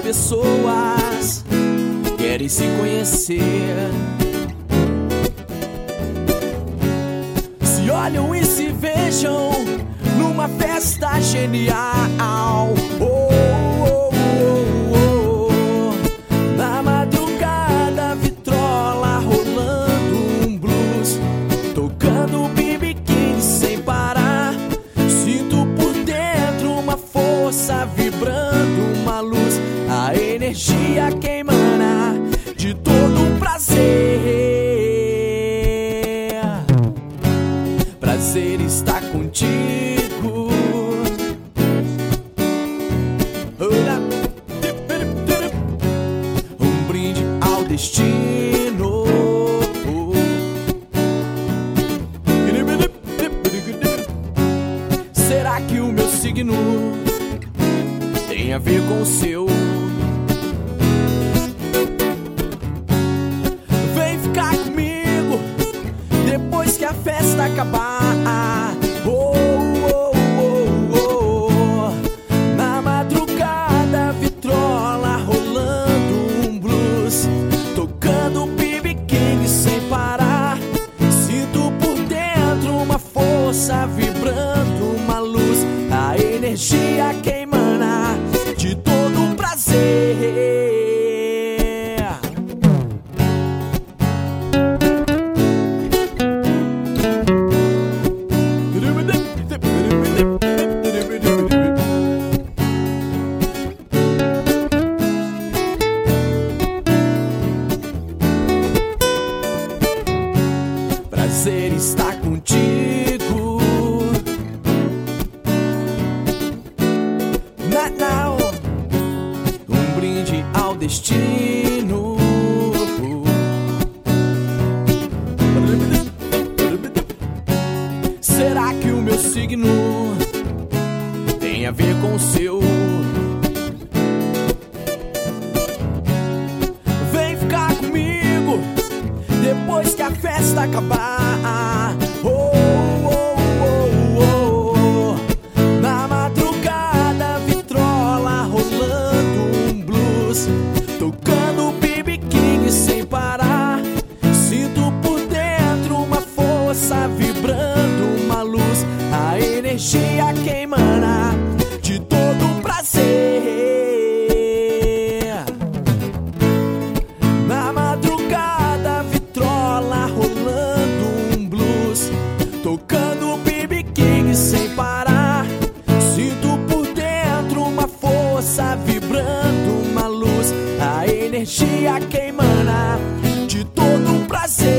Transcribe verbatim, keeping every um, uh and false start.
pessoas querem se conhecer. Se olham e se vejam numa festa genial. Oh, oh, oh, oh. Na madrugada, vitrola rolando um blues, tocando B B King sem parar. Sinto por dentro uma força vibrando, uma luz, a energia que emana de todo um prazer. Prazer estar contigo. Um brinde ao destino. Será que o meu signo tem a ver com o seu? Vem ficar comigo depois que a festa acabar. Oh, oh, oh, oh. Na madrugada, vitrola rolando um blues, tocando B B King sem parar. Sinto por dentro uma força vibrando, uma luz, a energia que emana de todo um prazer. Prazer estar contigo. Not now. Um brinde ao destino. Será que o meu signo tem a ver com o seu? Vem ficar comigo depois que a festa acabar. Oh, oh, oh, oh. Na madrugada, vitrola rolando um blues, tocando B B King sem parar. Sinto por dentro uma força vibrando, uma luz, a energia que emana de todo um prazer. Na madrugada, vitrola rolando um blues, tocando B B King sem parar. Sinto por dentro uma força vibrando, uma luz, a energia que emana de todo um prazer.